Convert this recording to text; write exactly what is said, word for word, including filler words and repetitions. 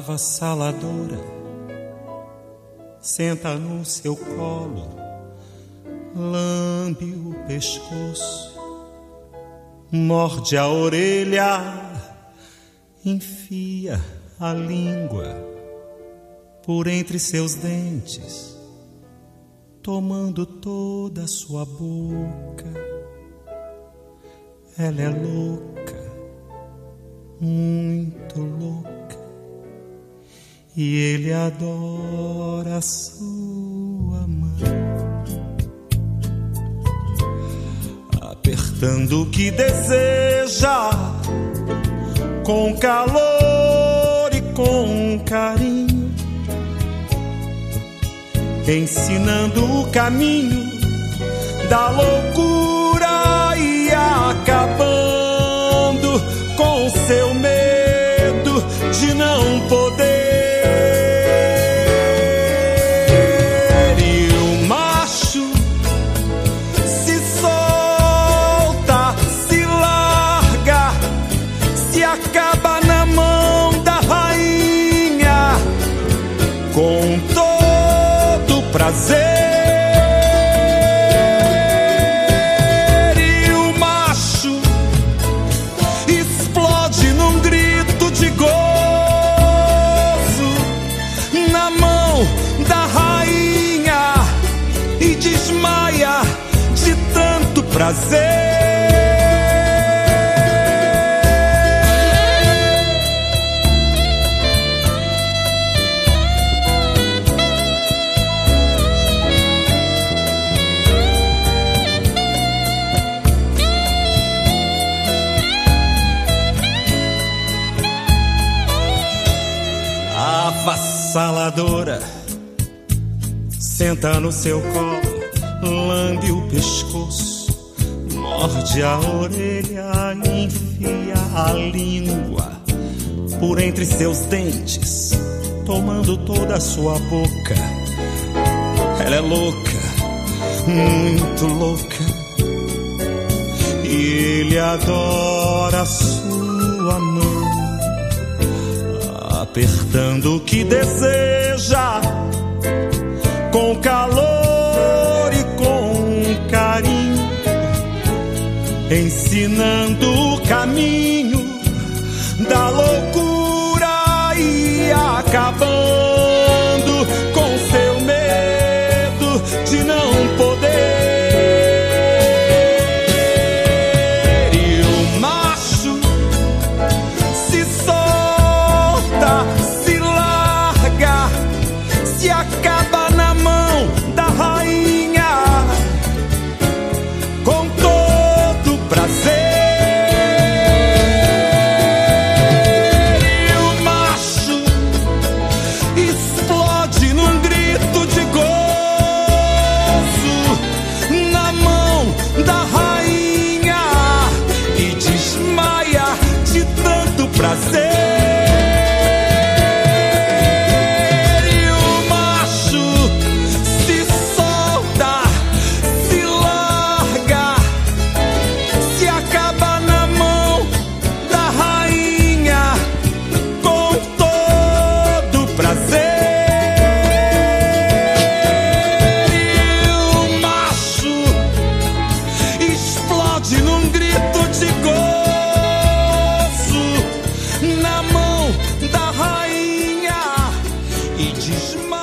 avassaladora senta no seu colo, lambe o pescoço, morde a orelha, enfia a língua por entre seus dentes, tomando toda a sua boca. Ela é louca, muito louca, e ele adora a sua mão, apertando o que deseja, com calor e com carinho, ensinando o caminho da loucura e acabando com seu medo de não poder. Acaba na mão da rainha com todo prazer, e o macho explode num grito de gozo na mão da rainha e desmaia de tanto prazer. Avassaladora senta no seu colo, lambe o pescoço, morde a orelha, enfia a língua por entre seus dentes, tomando toda a sua boca. Ela é louca, muito louca, e ele adora a sua mão, apertando o que deseja, com calor e com carinho, ensinando o caminho da loucura e acabando com seu medo de não poder. E o macho se solta, se larga, se acaba na mão da rainha com todo prazer. E o macho explode num grito de gozo na mão da rainha e desmaia de tanto prazer. Desmaia.